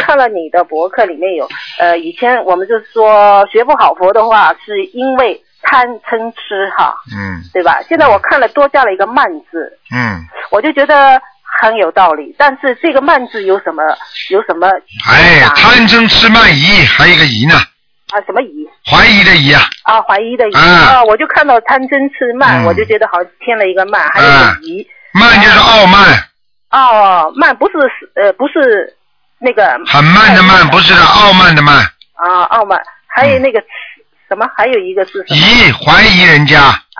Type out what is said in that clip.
看了你的博客里面有以前我们就是说学不好佛的话是因为贪嗔痴哈，对吧？现在我看了多加了一个慢字，我就觉得很有道理。但是这个慢字有什么？ 贪嗔痴慢疑，还有一个疑呢。 什么疑？ 怀疑的疑啊。怀疑的疑我就看到贪嗔痴慢，我就觉得好像添了一个慢，还有个疑。慢就是傲慢。 慢不是那个很慢的慢，不是的，傲慢的慢。 傲慢，还有那个什么，还有一个是什么？ 怀疑人家。